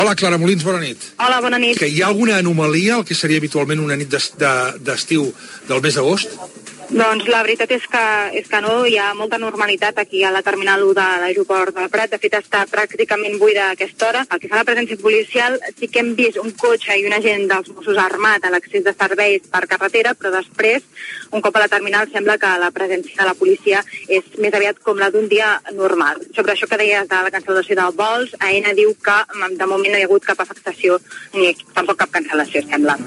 Hola, Clara Molins, bona nit. Hola, bona nit. Que hi ha alguna anomalia al que seria habitualment una nit d'estiu del mes d'agost? Doncs la veritat és que no, hi ha molta normalitat aquí a la terminal 1 de l'aeroport del Prat. De fet, està pràcticament buida a aquesta hora. El que fa la presència policial, sí que hem vist un cotxe i un agent dels Mossos armat a l'accés de serveis per carretera, però després, un cop a la terminal, sembla que la presència de la policia és més aviat com la d'un dia normal. Sobre això que deies de la cancel·lació de vols, AENA diu que de moment no hi ha hagut cap afectació ni tampoc cap cancel·lació, sembla.